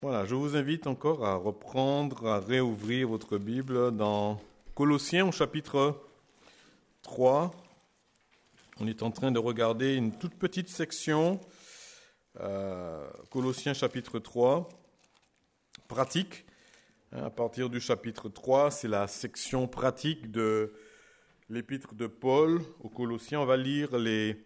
Voilà, je vous invite encore à reprendre, à réouvrir votre Bible dans Colossiens au chapitre 3. On est en train de regarder une toute petite section, Colossiens chapitre 3, pratique. À partir du chapitre 3, c'est la section pratique de l'épître de Paul aux Colossiens. On va lire les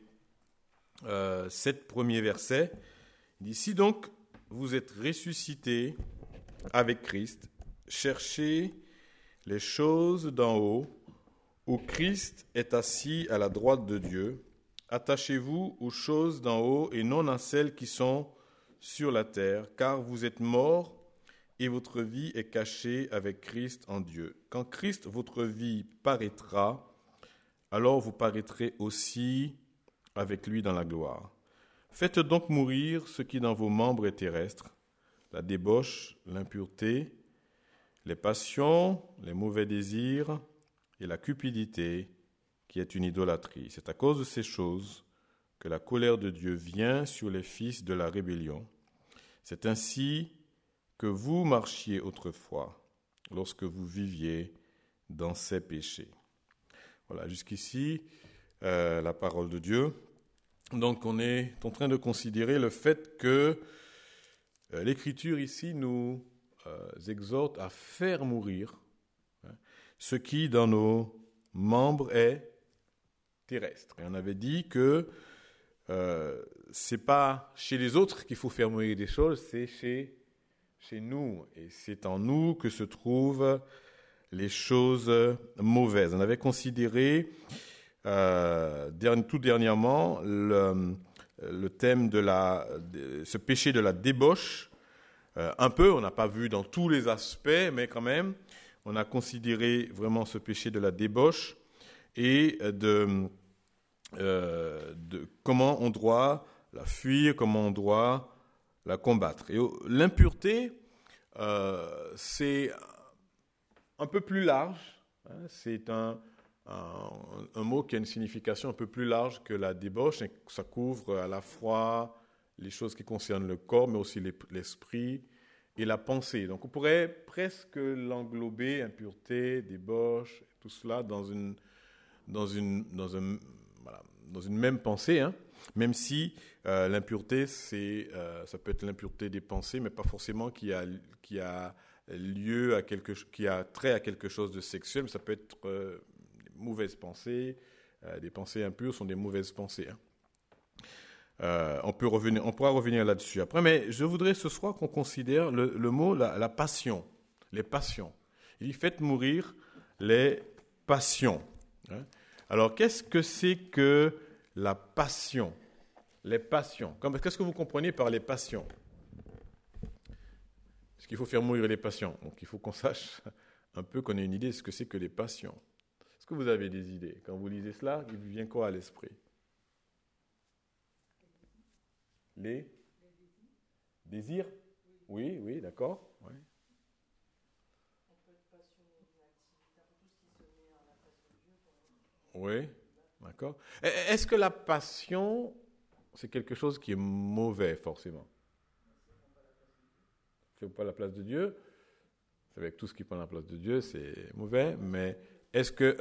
7 premiers versets. Il dit, si donc vous êtes ressuscités avec Christ, cherchez les choses d'en haut, où Christ est assis à la droite de Dieu. Attachez-vous aux choses d'en haut et non à celles qui sont sur la terre, car vous êtes morts et votre vie est cachée avec Christ en Dieu. Quand Christ, votre vie, paraîtra, alors vous paraîtrez aussi avec lui dans la gloire. Faites donc mourir ce qui dans vos membres est terrestre, la débauche, l'impureté, les passions, les mauvais désirs et la cupidité, qui est une idolâtrie. C'est à cause de ces choses que la colère de Dieu vient sur les fils de la rébellion. C'est ainsi que vous marchiez autrefois, lorsque vous viviez dans ces péchés. Voilà, jusqu'ici, la parole de Dieu. Donc, on est en train de considérer le fait que l'Écriture ici nous exhorte à faire mourir ce qui dans nos membres est terrestre. Et on avait dit que c'est pas chez les autres qu'il faut faire mourir des choses, c'est chez nous. Et c'est en nous que se trouvent les choses mauvaises. On avait considéré tout dernièrement le thème de ce péché de la débauche. Un peu, on n'a pas vu dans tous les aspects, mais quand même, on a considéré vraiment ce péché de la débauche et de comment on doit la fuir, comment on doit la combattre. Et l'impureté, c'est un peu plus large, hein, c'est un mot qui a une signification un peu plus large que la débauche, et ça couvre à la fois les choses qui concernent le corps, mais aussi l'esprit et la pensée. Donc on pourrait presque l'englober, impureté, débauche, tout cela dans une même pensée, hein, même si l'impureté, ça peut être l'impureté des pensées, mais pas forcément qui a lieu qui a trait à quelque chose de sexuel, mais ça peut être mauvaises pensées, des pensées impures sont des mauvaises pensées. Hein. On pourra revenir là-dessus après, mais je voudrais ce soir qu'on considère le mot la passion, les passions. Il dit faites mourir les passions. Hein. Alors qu'est-ce que c'est que la passion? Les passions. Qu'est-ce que vous comprenez par les passions? Parce qu'il faut faire mourir les passions. Donc il faut qu'on sache un peu, qu'on ait une idée de ce que c'est que les passions. Est-ce que vous avez des idées? Quand vous lisez cela, il vous vient quoi à l'esprit? Les désirs? Oui, oui, d'accord. Oui. On peut être passionné d'une activité, tout ce qui se met à la place de Dieu. Oui, d'accord. Est-ce que la passion, c'est quelque chose qui est mauvais, forcément? C'est pas la place de Dieu. C'est avec tout ce qui prend la place de Dieu, c'est mauvais, mais est-ce que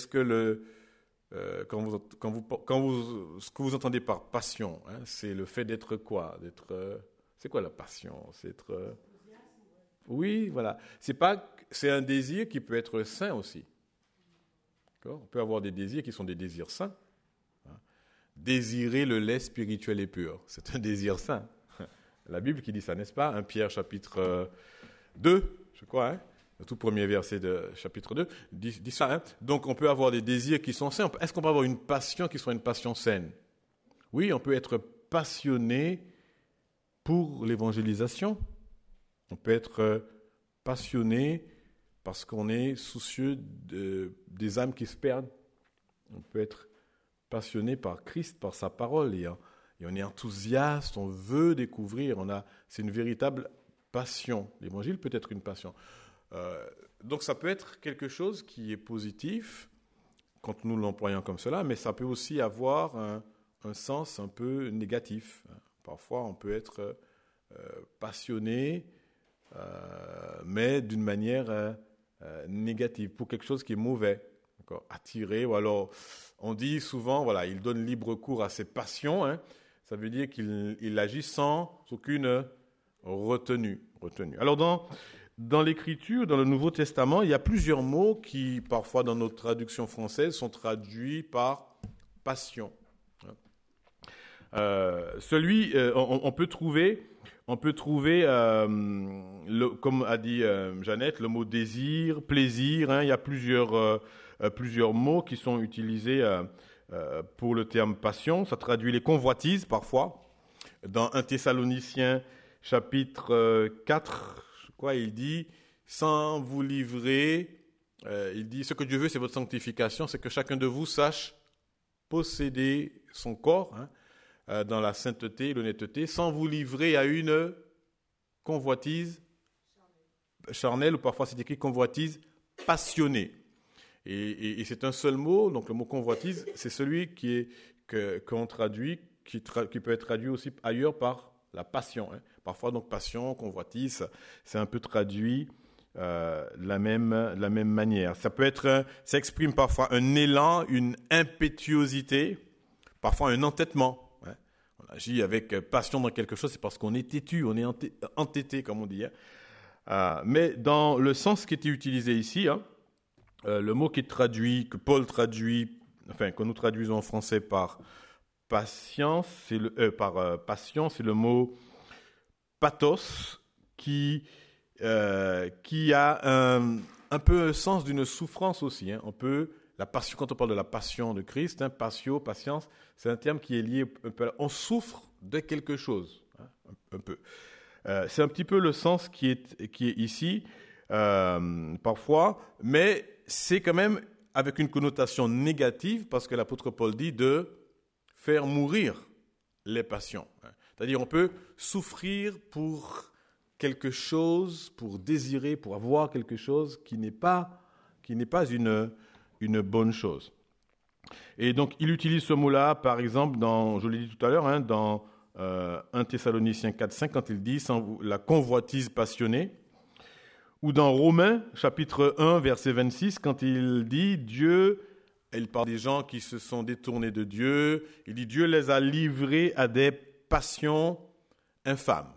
ce que vous entendez par passion, hein, c'est le fait d'être quoi? C'est quoi la passion? C'est être, oui, voilà. C'est un désir qui peut être sain aussi. D'accord? On peut avoir des désirs qui sont des désirs sains. Hein. Désirer le lait spirituel et pur, c'est un désir sain. La Bible qui dit ça, n'est-ce pas? 1 Pierre chapitre 2, je crois, hein? Le tout premier verset de chapitre 2, dit ça. Hein? Donc on peut avoir des désirs qui sont sains. Est-ce qu'on peut avoir une passion qui soit une passion saine? Oui, on peut être passionné pour l'évangélisation. On peut être passionné parce qu'on est soucieux des âmes qui se perdent. On peut être passionné par Christ, par sa parole. Et on est enthousiaste, on veut découvrir. C'est une véritable passion. L'évangile peut être une passion. Donc ça peut être quelque chose qui est positif quand nous l'employons comme cela, mais ça peut aussi avoir un sens un peu négatif. Parfois, on peut être passionné mais d'une manière négative, pour quelque chose qui est mauvais. D'accord? Attiré, ou alors on dit souvent, voilà, il donne libre cours à ses passions. Hein. Ça veut dire qu'il agit sans aucune retenue. Alors dans l'Écriture, dans le Nouveau Testament, il y a plusieurs mots qui, parfois dans notre traduction française, sont traduits par passion. On peut trouver, comme a dit Jeannette, le mot désir, plaisir. Hein, il y a plusieurs mots qui sont utilisés pour le terme passion. Ça traduit les convoitises parfois. Dans 1 Thessaloniciens chapitre 4, je crois, il dit « Sans vous livrer », il dit « Ce que Dieu veut, c'est votre sanctification, c'est que chacun de vous sache posséder son corps, hein, dans la sainteté et l'honnêteté, sans vous livrer à une convoitise charnelle, ou parfois c'est écrit convoitise passionnée. » Et c'est un seul mot, donc le mot convoitise, c'est celui qu'on traduit, qui peut être traduit aussi ailleurs par la passion. Hein. Parfois, donc, passion, convoitise, c'est un peu traduit de la même manière. Ça exprime parfois un élan, une impétuosité, parfois un entêtement. Hein. On agit avec passion dans quelque chose, c'est parce qu'on est têtu, on est entêté, comme on dit. Hein. Mais dans le sens qui était utilisé ici, hein, le mot qui est traduit, que Paul traduit, enfin, que nous traduisons en français par patience, passion, c'est le mot pathos, qui a un peu un sens d'une souffrance aussi. Hein. La passion, quand on parle de la passion de Christ, hein, patio, patience, c'est un terme qui est lié un peu. On souffre de quelque chose, hein, un peu. C'est un petit peu le sens qui est ici, parfois, mais c'est quand même avec une connotation négative, parce que l'apôtre Paul dit de faire mourir les passions. C'est-à-dire, on peut souffrir pour quelque chose, pour désirer, pour avoir quelque chose qui n'est pas une bonne chose. Et donc, il utilise ce mot-là, par exemple, je l'ai dit tout à l'heure, hein, dans 1 Thessaloniciens 4,5, quand il dit la convoitise passionnée, ou dans Romains, chapitre 1, verset 26, quand il dit Dieu, il parle des gens qui se sont détournés de Dieu, il dit Dieu les a livrés à des passions infâmes.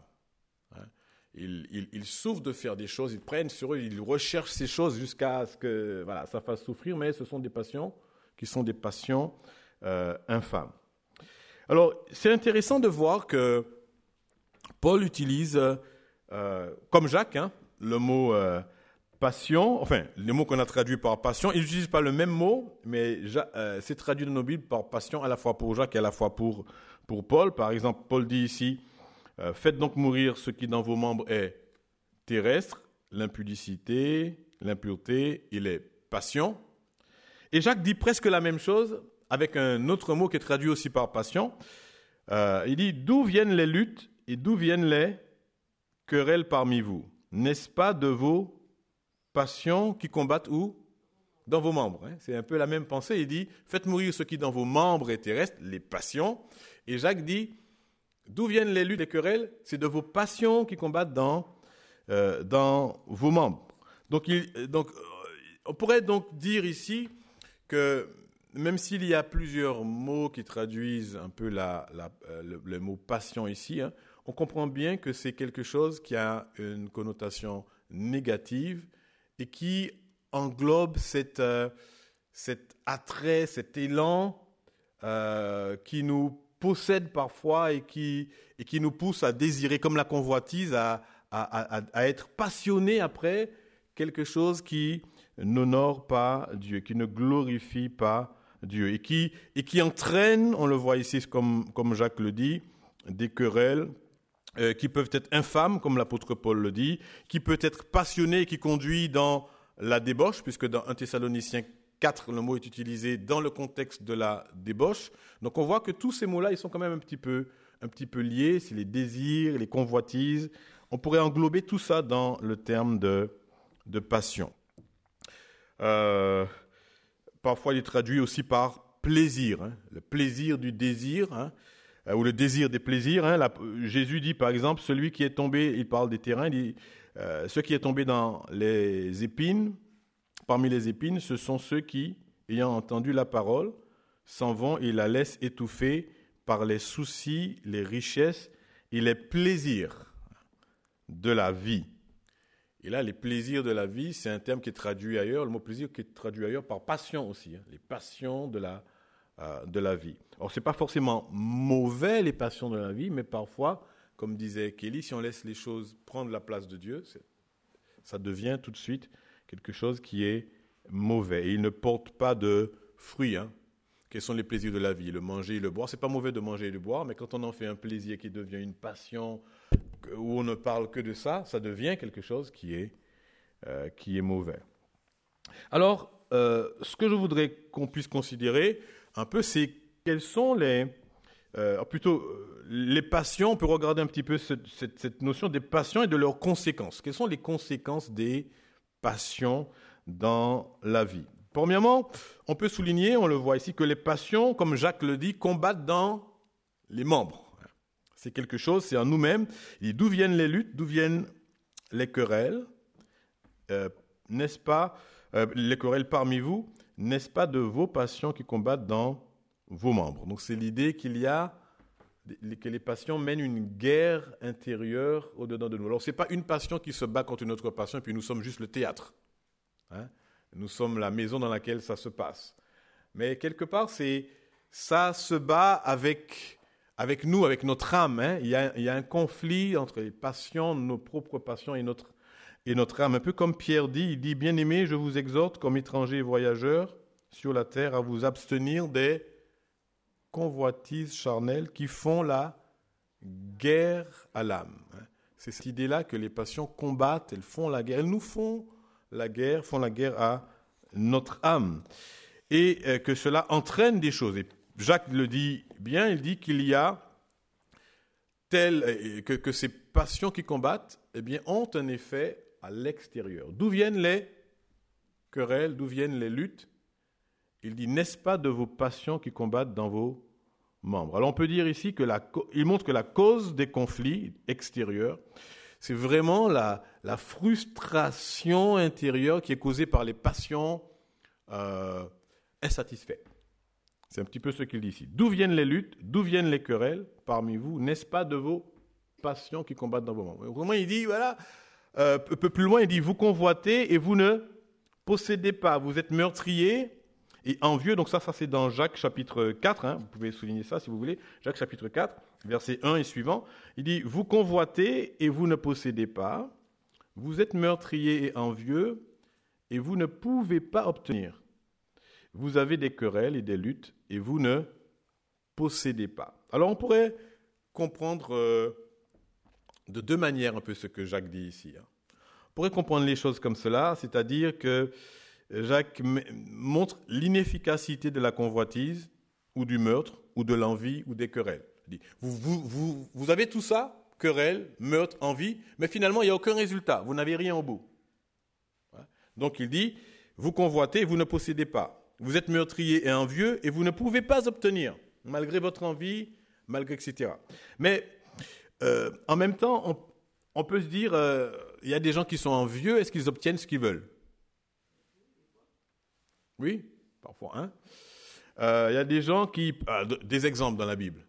Ils souffrent de faire des choses, ils prennent sur eux, ils recherchent ces choses jusqu'à ce que ça fasse souffrir, mais ce sont des passions qui sont des passions infâmes. Alors, c'est intéressant de voir que Paul utilise, comme Jacques, hein, le mot passion, enfin, le mot qu'on a traduit par passion, il n'utilise pas le même mot, mais c'est traduit dans nos Bibles par passion à la fois pour Jacques et à la fois pour Paul. Par exemple, Paul dit ici, faites donc mourir ce qui dans vos membres est terrestre, l'impudicité, l'impureté et les passions. Et Jacques dit presque la même chose avec un autre mot qui est traduit aussi par passion. Il dit, d'où viennent les luttes et d'où viennent les querelles parmi vous? N'est-ce pas de vos passions qui combattent où? Dans vos membres. Hein. C'est un peu la même pensée. Il dit, faites mourir ce qui dans vos membres est terrestre, les passions. Et Jacques dit, d'où viennent les luttes et les querelles? C'est de vos passions qui combattent dans vos membres. Donc, on pourrait donc dire ici que même s'il y a plusieurs mots qui traduisent un peu le mot passion ici, hein, on comprend bien que c'est quelque chose qui a une connotation négative et qui englobe cet attrait, cet élan qui nous possède parfois et qui nous pousse à désirer, comme la convoitise, à être passionné après quelque chose qui n'honore pas Dieu, qui ne glorifie pas Dieu et qui entraîne, on le voit ici comme Jacques le dit, des querelles qui peuvent être infâmes, comme l'apôtre Paul le dit, qui peut être passionné et qui conduit dans la débauche, puisque dans 1 Thessaloniciens 4, le mot est utilisé dans le contexte de la débauche. Donc on voit que tous ces mots-là, ils sont quand même un petit peu liés, c'est les désirs, les convoitises. On pourrait englober tout ça dans le terme de passion. Parfois, il est traduit aussi par plaisir, hein, le plaisir du désir, hein, ou le désir des plaisirs. Hein. Jésus dit, par exemple, celui qui est tombé, il parle des terrains, il dit, Ce qui est tombé dans les épines, parmi les épines, ce sont ceux qui, ayant entendu la parole, s'en vont et la laissent étouffer par les soucis, les richesses et les plaisirs de la vie. Et là, les plaisirs de la vie, c'est un terme qui est traduit ailleurs, le mot plaisir qui est traduit ailleurs par passion aussi, les passions de la vie. Alors, ce n'est pas forcément mauvais, les passions de la vie, mais parfois, comme disait Kelly, si on laisse les choses prendre la place de Dieu, ça devient tout de suite quelque chose qui est mauvais. Et il ne porte pas de fruits. Quels sont les plaisirs de la vie? Le manger et le boire. Ce n'est pas mauvais de manger et de boire, mais quand on en fait un plaisir qui devient une passion, où on ne parle que de ça, ça devient quelque chose qui est mauvais. Alors, ce que je voudrais qu'on puisse considérer un peu, c'est quelles sont les passions. On peut regarder un petit peu cette notion des passions et de leurs conséquences. Quelles sont les conséquences des passions dans la vie? Premièrement, on peut souligner, on le voit ici, que les passions, comme Jacques le dit, combattent dans les membres. C'est quelque chose, c'est en nous-mêmes. Et d'où viennent les luttes, d'où viennent les querelles, n'est-ce pas, les querelles parmi vous, n'est-ce pas de vos passions qui combattent dans vos membres? Donc c'est l'idée que les passions mènent une guerre intérieure au-dedans de nous. Alors ce n'est pas une passion qui se bat contre une autre passion, et puis nous sommes juste le théâtre. Nous sommes la maison dans laquelle ça se passe. Mais quelque part, ça se bat avec nous, avec notre âme. Il y a un conflit entre les passions, nos propres passions et notre âme. Un peu comme Pierre dit, il dit « Bien-aimés, je vous exhorte, comme étrangers et voyageurs sur la terre, à vous abstenir des convoitises charnelles qui font la guerre à l'âme. » C'est cette idée-là que les passions combattent, elles font la guerre. Elles nous font la guerre à notre âme. Et que cela entraîne des choses. Et Jacques le dit bien, il dit qu'il y a que ces passions qui combattent, ont un effet à l'extérieur. D'où viennent les querelles, d'où viennent les luttes? Il dit, n'est-ce pas de vos passions qui combattent dans vos membres? Alors on peut dire ici il montre que la cause des conflits extérieurs, c'est vraiment la frustration intérieure qui est causée par les passions insatisfaites. C'est un petit peu ce qu'il dit ici. D'où viennent les luttes, d'où viennent les querelles parmi vous? N'est-ce pas de vos passions qui combattent dans vos membres? Autrement, il dit, voilà, un peu plus loin, il dit, vous convoitez et vous ne possédez pas. Vous êtes meurtriers et envieux. Donc ça c'est dans Jacques chapitre 4. Vous pouvez souligner ça si vous voulez. Jacques chapitre 4, verset 1 et suivant. Il dit, vous convoitez et vous ne possédez pas. Vous êtes meurtriers et envieux et vous ne pouvez pas obtenir. Vous avez des querelles et des luttes et vous ne possédez pas. Alors on pourrait comprendre de deux manières un peu ce que Jacques dit ici. On pourrait comprendre les choses comme cela, c'est-à-dire que Jacques montre l'inefficacité de la convoitise ou du meurtre ou de l'envie ou des querelles. Il dit, vous avez tout ça, querelles, meurtre, envie, mais finalement il n'y a aucun résultat, vous n'avez rien au bout. Donc il dit, vous convoitez, vous ne possédez pas. Vous êtes meurtrier et envieux et vous ne pouvez pas obtenir, malgré votre envie, malgré etc. Mais en même temps, on peut se dire, il y a des gens qui sont envieux, est-ce qu'ils obtiennent ce qu'ils veulent? Oui, parfois. Il y a des gens qui... des exemples dans la Bible.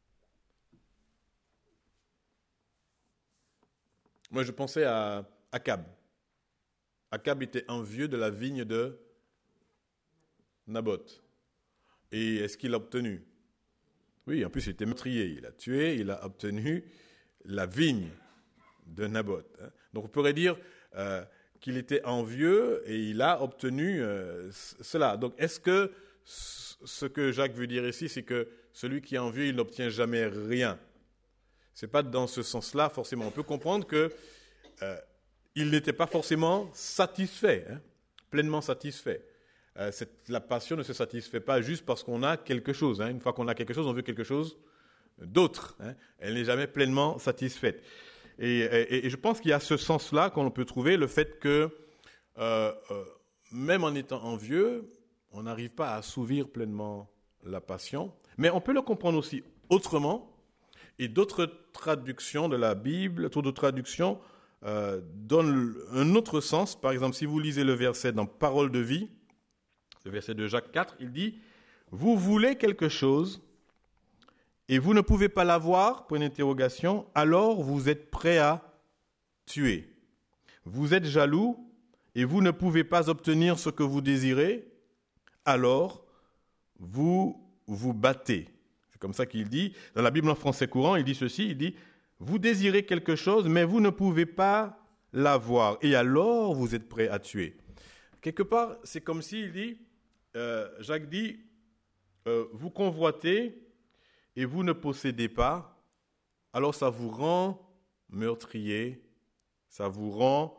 Moi, je pensais à Akab. Akab était envieux de la vigne de Naboth. Et est-ce qu'il l'a obtenu? Oui, en plus, il était meurtrier. Il a tué, il a obtenu la vigne de Naboth. Donc, on pourrait dire qu'il était envieux et il a obtenu cela. Donc, est-ce que ce que Jacques veut dire ici, c'est que celui qui est envieux, il n'obtient jamais rien? Ce n'est pas dans ce sens-là, forcément. On peut comprendre qu'il n'était pas forcément satisfait, pleinement satisfait. La passion ne se satisfait pas juste parce qu'on a quelque chose. Une fois qu'on a quelque chose, on veut quelque chose d'autre. Elle n'est jamais pleinement satisfaite. Et je pense qu'il y a ce sens-là qu'on peut trouver, le fait que même en étant envieux, on n'arrive pas à assouvir pleinement la passion. Mais on peut le comprendre aussi autrement. Et d'autres traductions de la Bible, d'autres traductions donne un autre sens. Par exemple, si vous lisez le verset dans Parole de vie, le verset de Jacques 4, il dit « Vous voulez quelque chose et vous ne pouvez pas l'avoir, point d'interrogation, alors vous êtes prêt à tuer. Vous êtes jaloux et vous ne pouvez pas obtenir ce que vous désirez, alors vous vous battez. » C'est comme ça qu'il dit. Dans la Bible en français courant, il dit ceci, il dit « Vous désirez quelque chose, mais vous ne pouvez pas l'avoir, et alors vous êtes prêt à tuer. » Quelque part, c'est comme s'il dit, Jacques dit, vous convoitez et vous ne possédez pas, alors ça vous rend meurtrier, ça vous rend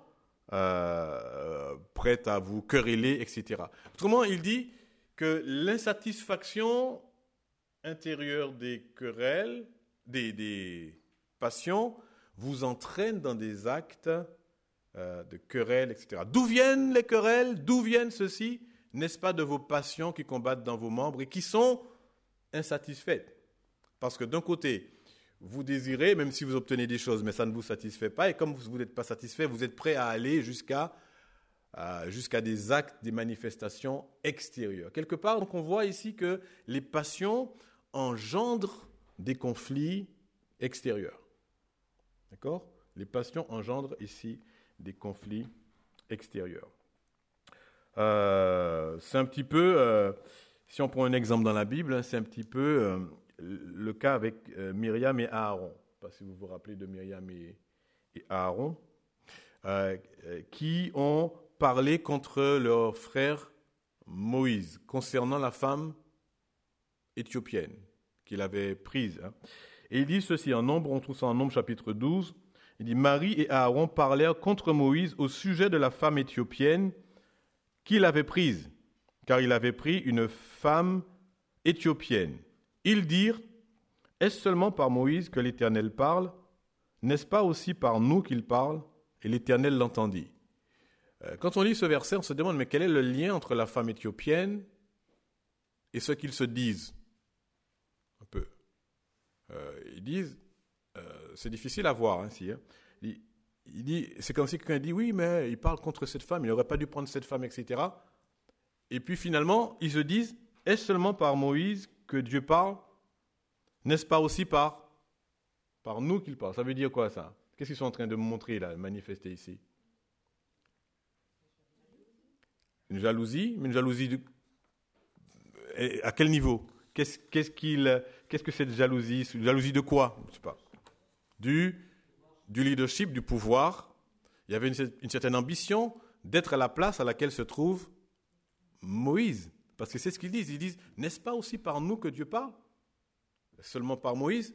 prêt à vous quereller, etc. Autrement, il dit que l'insatisfaction intérieure des querelles, des passions, vous entraîne dans des actes de querelles, etc. D'où viennent les querelles? D'où viennent ceci? N'est-ce pas de vos passions qui combattent dans vos membres et qui sont insatisfaites? Parce que d'un côté, vous désirez, même si vous obtenez des choses, mais ça ne vous satisfait pas, et comme vous n'êtes pas satisfait, vous êtes prêt à aller jusqu'à des actes, des manifestations extérieures. Quelque part, donc on voit ici que les passions engendrent des conflits extérieurs. D'accord? Les passions engendrent ici des conflits extérieurs. C'est un petit peu, si on prend un exemple dans la Bible, c'est un petit peu le cas avec Myriam et Aaron. Je ne sais pas si vous vous rappelez de Myriam et Aaron, qui ont parlé contre leur frère Moïse concernant la femme éthiopienne qu'il avait prise. Et il dit ceci en Nombre, on trouve ça en Nombre chapitre 12, il dit « Marie et Aaron parlèrent contre Moïse au sujet de la femme éthiopienne qu'il avait prise, car il avait pris une femme éthiopienne. Ils dirent, est-ce seulement par Moïse que l'Éternel parle? N'est-ce pas aussi par nous qu'il parle? Et l'Éternel l'entendit. » Quand on lit ce verset, on se demande, mais quel est le lien entre la femme éthiopienne et ce qu'ils se disent? Un peu. Ils disent, c'est difficile à voir ici. Il dit, c'est comme si quelqu'un dit, oui, mais il parle contre cette femme, il n'aurait pas dû prendre cette femme, etc. Et puis finalement, ils se disent, est-ce seulement par Moïse que Dieu parle? N'est-ce pas aussi par nous qu'il parle? Ça veut dire quoi ça? Qu'est-ce qu'ils sont en train de montrer là, de manifester ici? Une jalousie? Mais une jalousie à quel niveau? Qu'est-ce que cette jalousie? Une jalousie de quoi? Je ne sais pas. Du leadership, du pouvoir. Il y avait une certaine ambition d'être à la place à laquelle se trouve Moïse. Parce que c'est ce qu'ils disent. Ils disent, n'est-ce pas aussi par nous que Dieu parle? Seulement par Moïse?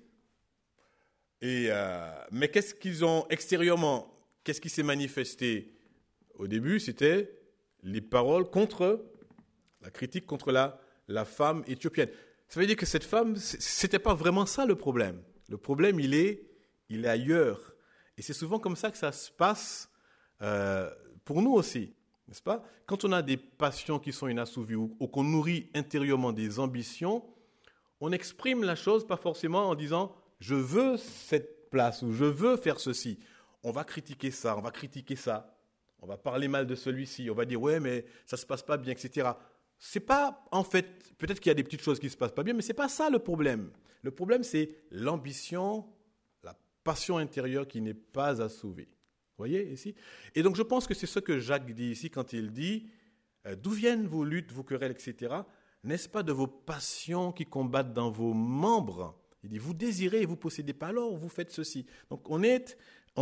Mais qu'est-ce qu'ils ont extérieurement? Qu'est-ce qui s'est manifesté? Au début, c'était les paroles contre, la critique contre la femme éthiopienne. Ça veut dire que cette femme, c'était pas vraiment ça le problème. Le problème, il est ailleurs. Et c'est souvent comme ça que ça se passe pour nous aussi, n'est-ce pas? Quand on a des passions qui sont inassouvies ou qu'on nourrit intérieurement des ambitions, on exprime la chose pas forcément en disant « je veux cette place » ou « je veux faire ceci ». On va critiquer ça, on va critiquer ça, on va parler mal de celui-ci, on va dire « ouais, mais ça se passe pas bien », etc. C'est pas, en fait, peut-être qu'il y a des petites choses qui se passent pas bien, mais c'est pas ça le problème. Le problème, c'est l'ambition, la passion intérieure qui n'est pas assouvie. Vous voyez ici? Et donc je pense que c'est ce que Jacques dit ici quand il dit d'où viennent vos luttes, vos querelles, etc. N'est-ce pas de vos passions qui combattent dans vos membres? Il dit vous désirez et vous possédez pas, alors vous faites ceci. Donc on est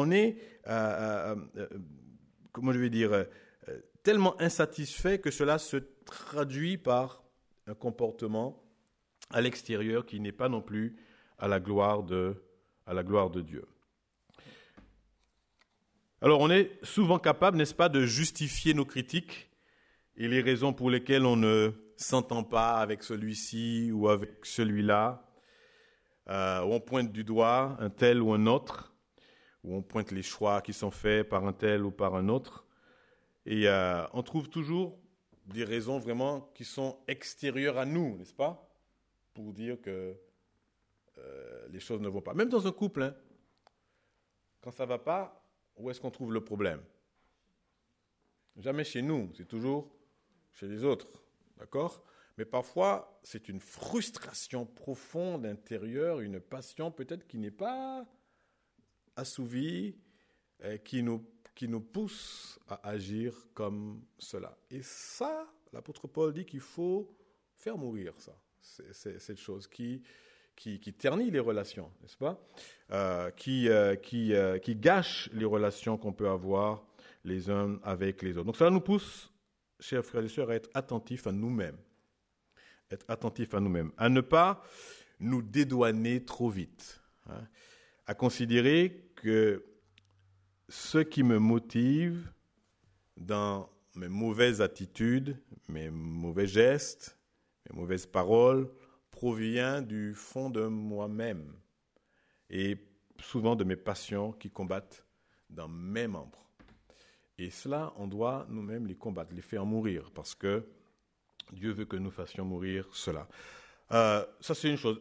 comment je vais dire, tellement insatisfait que cela se traduit par un comportement à l'extérieur qui n'est pas non plus à la gloire de Dieu. Alors, on est souvent capable, n'est-ce pas, de justifier nos critiques et les raisons pour lesquelles on ne s'entend pas avec celui-ci ou avec celui-là, où on pointe du doigt un tel ou un autre, où on pointe les choix qui sont faits par un tel ou par un autre. Et on trouve toujours des raisons vraiment qui sont extérieures à nous, n'est-ce pas, pour dire que les choses ne vont pas. Même dans un couple, hein, quand ça ne va pas, où est-ce qu'on trouve le problème? Jamais chez nous, c'est toujours chez les autres, d'accord? Mais parfois, c'est une frustration profonde intérieure, une passion peut-être qui n'est pas assouvie, qui nous pousse à agir comme cela. Et ça, l'apôtre Paul dit qu'il faut faire mourir ça. C'est cette chose qui ternit les relations, n'est-ce pas? Qui gâche les relations qu'on peut avoir les uns avec les autres. Donc cela nous pousse, chers frères et sœurs, à être attentifs à nous-mêmes. Être attentifs à nous-mêmes. À ne pas nous dédouaner trop vite. À considérer que ce qui me motive dans mes mauvaises attitudes, mes mauvais gestes, mes mauvaises paroles, provient du fond de moi-même et souvent de mes passions qui combattent dans mes membres. Et cela, on doit nous-mêmes les combattre, les faire mourir, parce que Dieu veut que nous fassions mourir cela. Ça, c'est une chose.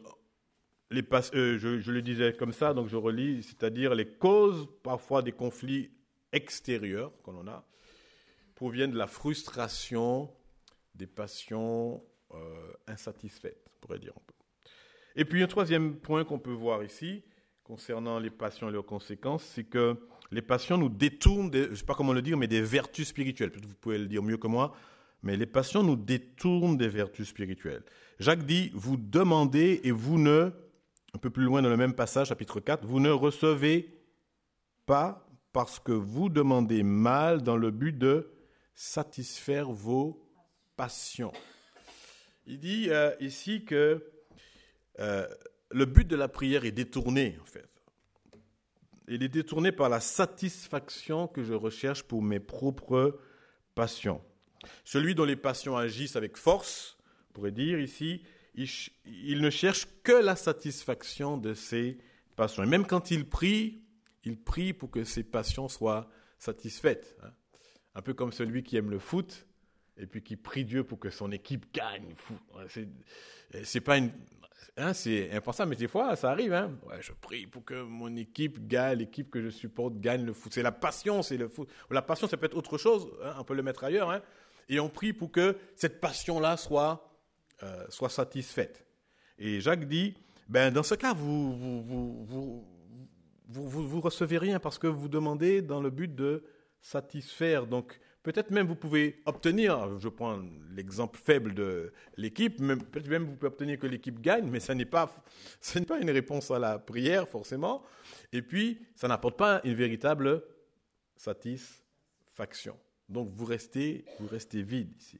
Je le disais comme ça, donc je relis, c'est-à-dire les causes parfois des conflits extérieurs que l'on a proviennent de la frustration des passions insatisfaites, on pourrait dire un peu. Et puis un troisième point qu'on peut voir ici, concernant les passions et leurs conséquences, c'est que les passions nous détournent, je ne sais pas comment le dire, mais des vertus spirituelles. Peut-être vous pouvez le dire mieux que moi, mais les passions nous détournent des vertus spirituelles. Jacques dit, vous demandez et vous ne, un peu plus loin dans le même passage, chapitre 4, vous ne recevez pas parce que vous demandez mal dans le but de satisfaire vos passions. Il dit ici que le but de la prière est détourné, en fait. Il est détourné par la satisfaction que je recherche pour mes propres passions. Celui dont les passions agissent avec force, on pourrait dire ici, il ne cherche que la satisfaction de ses passions. Et même quand il prie pour que ses passions soient satisfaites. Un peu comme celui qui aime le foot et puis qui prie Dieu pour que son équipe gagne. C'est pas une... c'est impensable, mais des fois, ça arrive. Je prie pour que mon équipe gagne, l'équipe que je supporte gagne le foot. C'est la passion, c'est le foot. La passion, ça peut être autre chose, on peut le mettre ailleurs. Et on prie pour que cette passion-là soit satisfaite. Et Jacques dit, dans ce cas, vous recevez rien parce que vous demandez dans le but de satisfaire. Donc, peut-être même vous pouvez obtenir, je prends l'exemple faible de l'équipe, peut-être même vous pouvez obtenir que l'équipe gagne, mais ce n'est pas une réponse à la prière forcément. Et puis, ça n'apporte pas une véritable satisfaction. Donc, vous restez vide ici.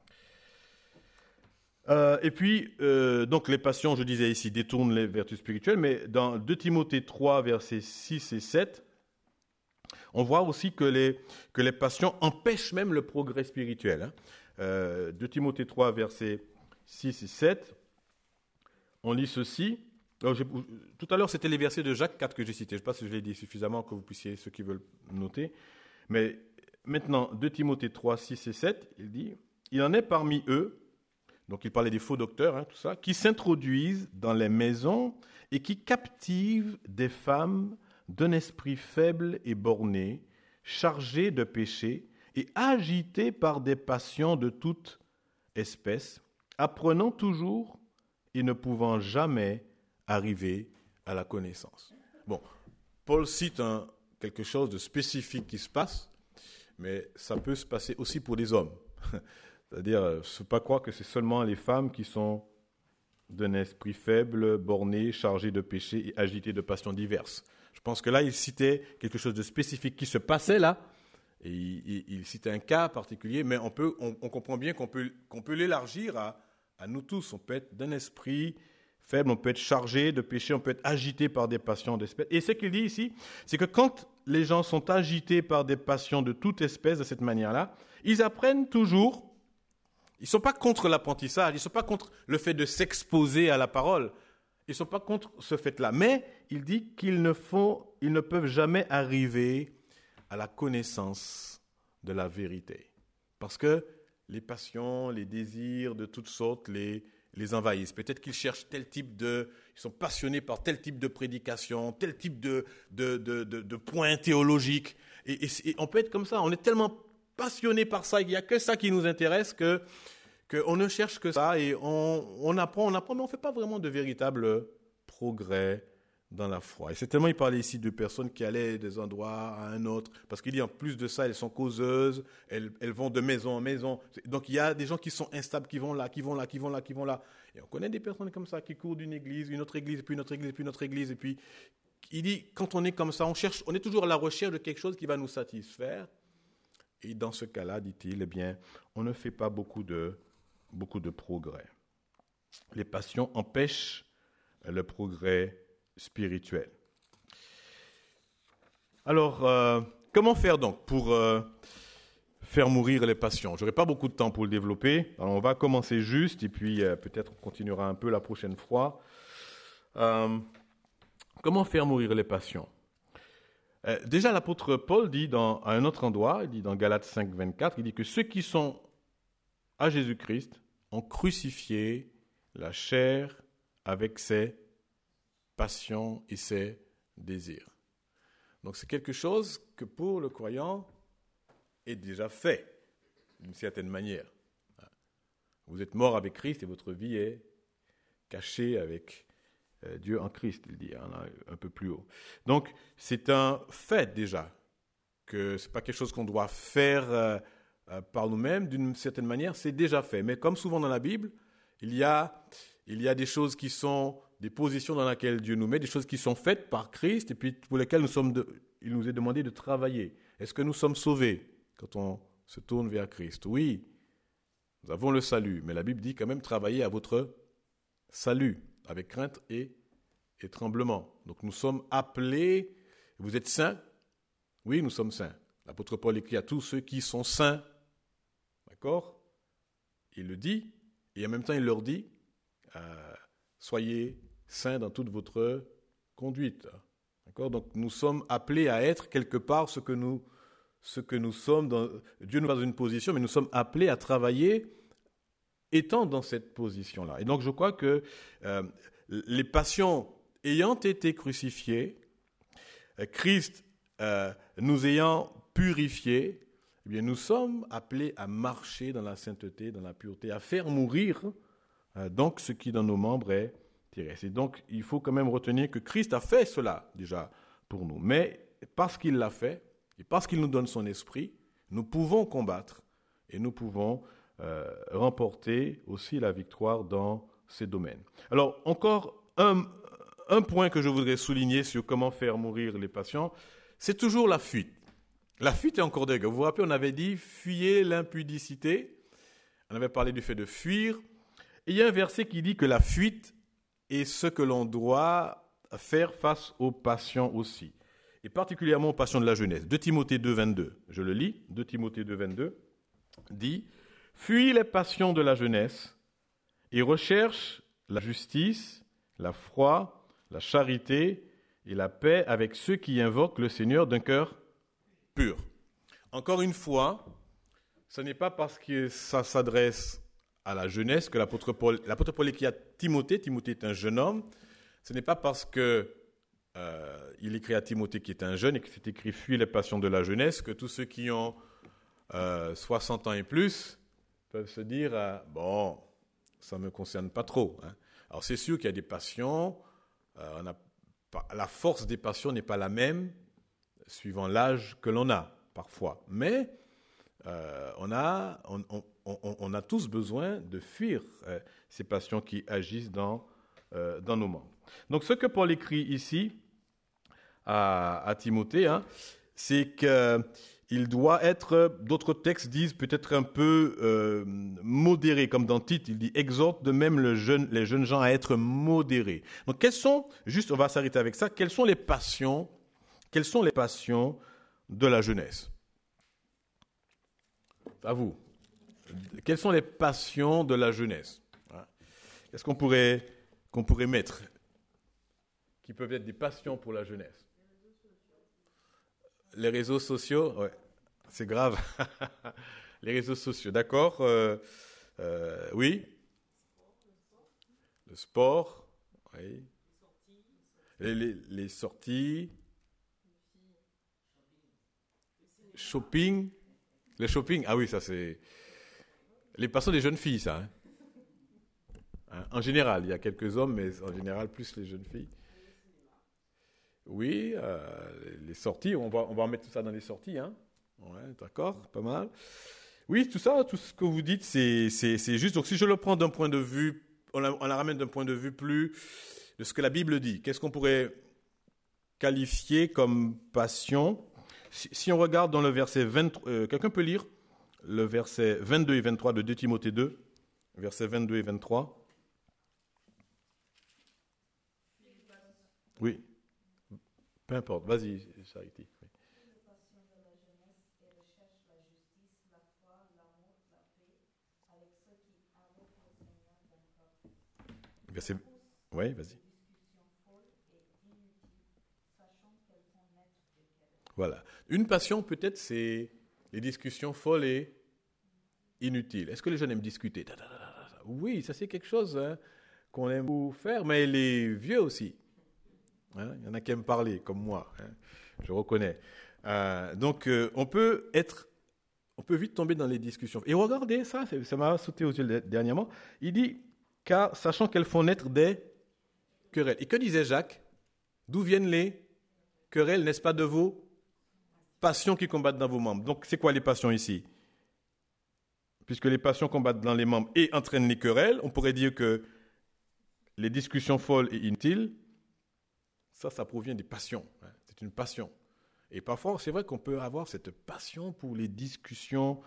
Et puis, donc les passions, je disais ici, détournent les vertus spirituelles, mais dans 2 Timothée 3, versets 6 et 7, on voit aussi que les passions empêchent même le progrès spirituel. 2 Timothée 3, versets 6 et 7, on lit ceci. Tout à l'heure, c'était les versets de Jacques 4 que j'ai cités. Je ne sais pas si je l'ai dit suffisamment que vous puissiez, ceux qui veulent noter. Mais maintenant, 2 Timothée 3, 6 et 7, il dit, « Il en est parmi eux, donc il parlait des faux docteurs, tout ça, qui s'introduisent dans les maisons et qui captivent des femmes d'un esprit faible et borné, chargées de péché et agitées par des passions de toute espèce, apprenant toujours et ne pouvant jamais arriver à la connaissance. » Bon, Paul cite quelque chose de spécifique qui se passe, mais ça peut se passer aussi pour les hommes. C'est-à-dire, il ne faut pas croire que c'est seulement les femmes qui sont d'un esprit faible, borné, chargé de péché et agité de passions diverses. Je pense que là, il citait quelque chose de spécifique qui se passait là, et il citait un cas particulier, mais on comprend bien qu'on peut l'élargir à nous tous. On peut être d'un esprit faible, on peut être chargé de péché, on peut être agité par des passions d'espèce. Et ce qu'il dit ici, c'est que quand les gens sont agités par des passions de toute espèce de cette manière-là, ils apprennent toujours. Ils ne sont pas contre l'apprentissage, ils ne sont pas contre le fait de s'exposer à la parole, ils ne sont pas contre ce fait-là. Mais il dit qu'ils ne peuvent jamais arriver à la connaissance de la vérité. Parce que les passions, les désirs de toutes sortes, les les envahissent. Peut-être qu'ils cherchent ils sont passionnés par tel type de prédication, tel type de point théologique. Et on peut être comme ça, on est tellement passionné par ça, il n'y a que ça qui nous intéresse qu'on ne cherche que ça et on apprend, mais on ne fait pas vraiment de véritable progrès dans la foi. Et c'est tellement, il parlait ici de personnes qui allaient des endroits à un autre, parce qu'il dit en plus de ça, elles sont causeuses, elles vont de maison en maison. Donc il y a des gens qui sont instables, qui vont là. Et on connaît des personnes comme ça, qui courent d'une église, une autre église, puis une autre église, puis une autre église. Et puis il dit, quand on est comme ça, on est toujours à la recherche de quelque chose qui va nous satisfaire. Et dans ce cas-là, dit-il, eh bien, on ne fait pas beaucoup de progrès. Les passions empêchent le progrès spirituel. Alors, comment faire donc pour faire mourir les passions? Je n'aurai pas beaucoup de temps pour le développer. Alors, on va commencer juste et puis peut-être on continuera un peu la prochaine fois. Comment faire mourir les passions? Déjà, l'apôtre Paul dit à un autre endroit, il dit dans Galates 5, 24, il dit que ceux qui sont à Jésus-Christ ont crucifié la chair avec ses passions et ses désirs. Donc c'est quelque chose que pour le croyant est déjà fait, d'une certaine manière. Vous êtes mort avec Christ et votre vie est cachée avec Dieu en Christ, il dit, un peu plus haut. Donc c'est un fait déjà, que ce n'est pas quelque chose qu'on doit faire par nous-mêmes, d'une certaine manière, c'est déjà fait. Mais comme souvent dans la Bible, il y a des choses qui sont des positions dans lesquelles Dieu nous met, des choses qui sont faites par Christ et puis pour lesquelles il nous est demandé de travailler. Est-ce que nous sommes sauvés quand on se tourne vers Christ? Oui, nous avons le salut, mais la Bible dit quand même travailler à votre salut, avec crainte et tremblement. Donc nous sommes appelés, vous êtes saints? Oui, nous sommes saints. L'apôtre Paul écrit à tous ceux qui sont saints, d'accord? Il le dit, et en même temps il leur dit, soyez saints dans toute votre conduite. D'accord? Donc nous sommes appelés à être quelque part ce que nous sommes. Dieu nous met dans une position, mais nous sommes appelés à travailler étant dans cette position-là. Et donc je crois que les passions ayant été crucifiées, Christ nous ayant purifiés, eh bien nous sommes appelés à marcher dans la sainteté, dans la pureté, à faire mourir donc ce qui dans nos membres est terrestre. Et donc il faut quand même retenir que Christ a fait cela déjà pour nous. Mais parce qu'il l'a fait et parce qu'il nous donne son esprit, nous pouvons combattre et nous pouvons remporter aussi la victoire dans ces domaines. Alors encore un point que je voudrais souligner sur comment faire mourir les passions, c'est toujours la fuite. La fuite est encore dégueu. Vous vous rappelez, on avait dit « fuyez l'impudicité ». On avait parlé du fait de fuir. Et il y a un verset qui dit que la fuite est ce que l'on doit faire face aux passions aussi. Et particulièrement aux passions de la jeunesse. 2 Timothée 2, 22. Je le lis. 2 Timothée 2, 22 dit « Fuis les passions de la jeunesse et recherche la justice, la foi, la charité et la paix avec ceux qui invoquent le Seigneur d'un cœur pur. » Encore une fois, ce n'est pas parce que ça s'adresse à la jeunesse que l'apôtre Paul écrit à Timothée. Timothée est un jeune homme. Ce n'est pas parce que il écrit à Timothée qui est un jeune et que c'est écrit « Fuis les passions de la jeunesse » que tous ceux qui ont 60 ans et plus peuvent se dire bon, ça ne me concerne pas trop. Hein. Alors c'est sûr qu'il y a des passions, la force des passions n'est pas la même suivant l'âge que l'on a parfois. Mais on a tous besoin de fuir ces passions qui agissent dans nos membres. Donc ce que Paul écrit ici à Timothée, hein, c'est qu'il doit être, d'autres textes disent peut-être un peu modéré, comme dans Tite, il dit exhorte de même les jeunes gens à être modérés. Donc juste on va s'arrêter avec ça, quelles sont les passions de la jeunesse? À vous. Quelles sont les passions de la jeunesse? Qu'est-ce qu'on pourrait mettre qui peuvent être des passions pour la jeunesse? Les réseaux sociaux, ouais, c'est grave. Les réseaux sociaux, d'accord. Oui. le sport, oui. Les sorties, shopping, le shopping, ah oui, ça c'est les passions des jeunes filles, ça. En général, il y a quelques hommes, mais en général, plus les jeunes filles. Oui, les sorties, on va en mettre tout ça dans les sorties, hein. Ouais, d'accord, pas mal. Oui, tout ça, tout ce que vous dites, c'est juste. Donc, si je le prends d'un point de vue, on la ramène d'un point de vue plus de ce que la Bible dit. Qu'est-ce qu'on pourrait qualifier comme passion? Si on regarde dans le verset 23, quelqu'un peut lire le verset 22 et 23 de 2 Timothée 2, versets 22 et 23. Oui, peu importe, vas-y, Charity. Oui. Verset... Oui, vas-y. Voilà. Une passion, peut-être, c'est les discussions folles et inutiles. Est-ce que les jeunes aiment discuter? Oui, ça c'est quelque chose, hein, qu'on aime faire, mais les vieux aussi. Hein, il y en a qui aiment parler, comme moi, hein, je reconnais. Donc, on peut vite tomber dans les discussions. Et regardez ça, ça m'a sauté aux yeux dernièrement. Il dit, car sachant qu'elles font naître des querelles. Et que disait Jacques? D'où viennent les querelles, n'est-ce pas, de vos passions qui combattent dans vos membres? Donc, c'est quoi les passions ici? Puisque les passions combattent dans les membres et entraînent les querelles, on pourrait dire que les discussions folles et inutiles, ça provient des passions. Hein, c'est une passion. Et parfois, c'est vrai qu'on peut avoir cette passion pour les discussions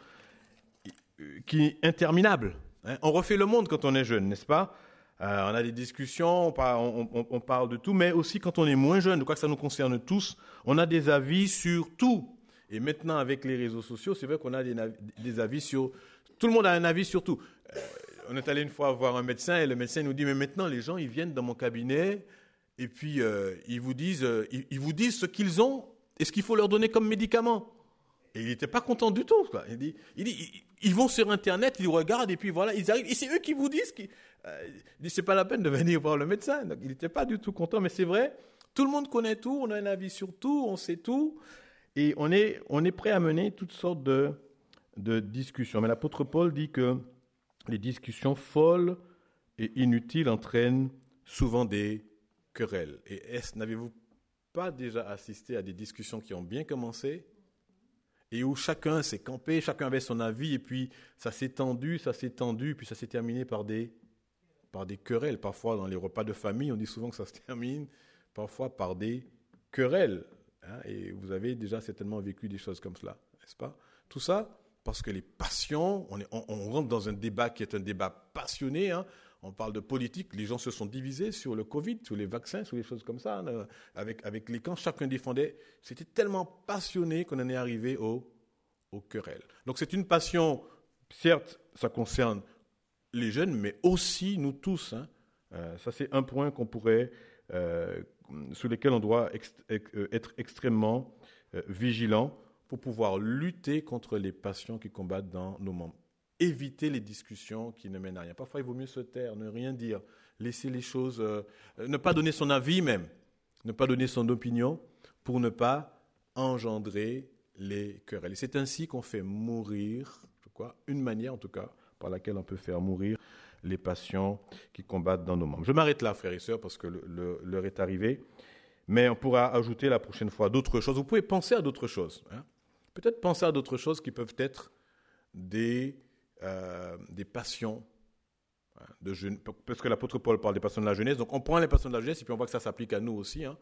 qui est interminable. Hein. On refait le monde quand on est jeune, n'est-ce pas? On a des discussions, on parle de tout, mais aussi quand on est moins jeune, je crois que ça nous concerne tous, on a des avis sur tout. Et maintenant, avec les réseaux sociaux, c'est vrai qu'on a des avis sur... Tout le monde a un avis sur tout. On est allé une fois voir un médecin et le médecin nous dit, mais maintenant, les gens, ils viennent dans mon cabinet et puis ils vous disent ce qu'ils ont et ce qu'il faut leur donner comme médicament. Et il n'était pas content du tout, quoi. Il dit, ils vont sur Internet, ils regardent et puis voilà, ils arrivent. Et c'est eux qui vous disent... il dit, c'est pas la peine de venir voir le médecin. Donc, il n'était pas du tout content, mais c'est vrai, tout le monde connaît tout, on a un avis sur tout, on sait tout, et on est prêt à mener toutes sortes de discussions. Mais l'apôtre Paul dit que les discussions folles et inutiles entraînent souvent des querelles. Et n'avez-vous pas déjà assisté à des discussions qui ont bien commencé et où chacun s'est campé, chacun avait son avis, et puis ça s'est tendu, puis ça s'est terminé par des querelles. Parfois, dans les repas de famille, on dit souvent que ça se termine parfois par des querelles. Hein, et vous avez déjà certainement vécu des choses comme cela, n'est-ce pas? Tout ça parce que les passions, on rentre dans un débat qui est un débat passionné. Hein. On parle de politique, les gens se sont divisés sur le Covid, sur les vaccins, sur les choses comme ça. Hein, avec les camps, chacun défendait. C'était tellement passionné qu'on en est arrivé aux querelles. Donc c'est une passion, certes, ça concerne les jeunes, mais aussi nous tous. Hein. Ça, c'est un point qu'on pourrait, sur lequel on doit être extrêmement vigilant pour pouvoir lutter contre les passions qui combattent dans nos membres. Éviter les discussions qui ne mènent à rien. Parfois, il vaut mieux se taire, ne rien dire, laisser les choses, ne pas donner son avis même, ne pas donner son opinion pour ne pas engendrer les querelles. Et c'est ainsi qu'on fait mourir, une manière en tout cas, par laquelle on peut faire mourir les passions qui combattent dans nos membres. Je m'arrête là, frères et sœurs, parce que l'heure est arrivée. Mais on pourra ajouter la prochaine fois d'autres choses. Vous pouvez penser à d'autres choses. Hein. Peut-être penser à d'autres choses qui peuvent être des passions de jeunesse. Parce que l'apôtre Paul parle des passions de la jeunesse. Donc on prend les passions de la jeunesse et puis on voit que ça s'applique à nous aussi. Hein.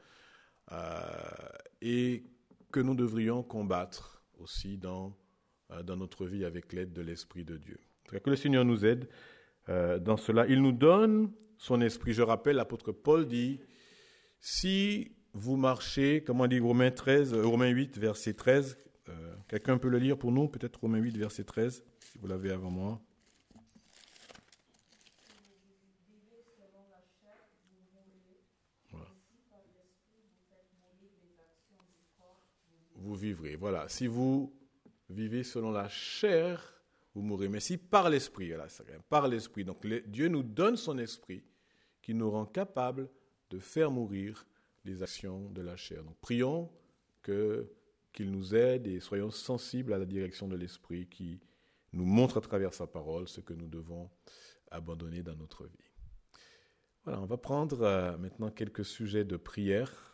Et que nous devrions combattre aussi dans notre vie avec l'aide de l'Esprit de Dieu. Que le Seigneur nous aide dans cela. Il nous donne son esprit. Je rappelle, l'apôtre Paul dit, si vous marchez, comment dit Romains 8, verset 13, quelqu'un peut le lire pour nous, peut-être Romains 8, verset 13, si vous l'avez avant moi. Voilà. Vous vivrez, voilà. Si vous vivez selon la chair, vous mourrez. Mais si par l'esprit, voilà, par l'esprit, donc Dieu nous donne son esprit, qui nous rend capables de faire mourir les actions de la chair. Donc prions qu'il nous aide et soyons sensibles à la direction de l'Esprit qui nous montre à travers sa parole ce que nous devons abandonner dans notre vie. Voilà, on va prendre maintenant quelques sujets de prière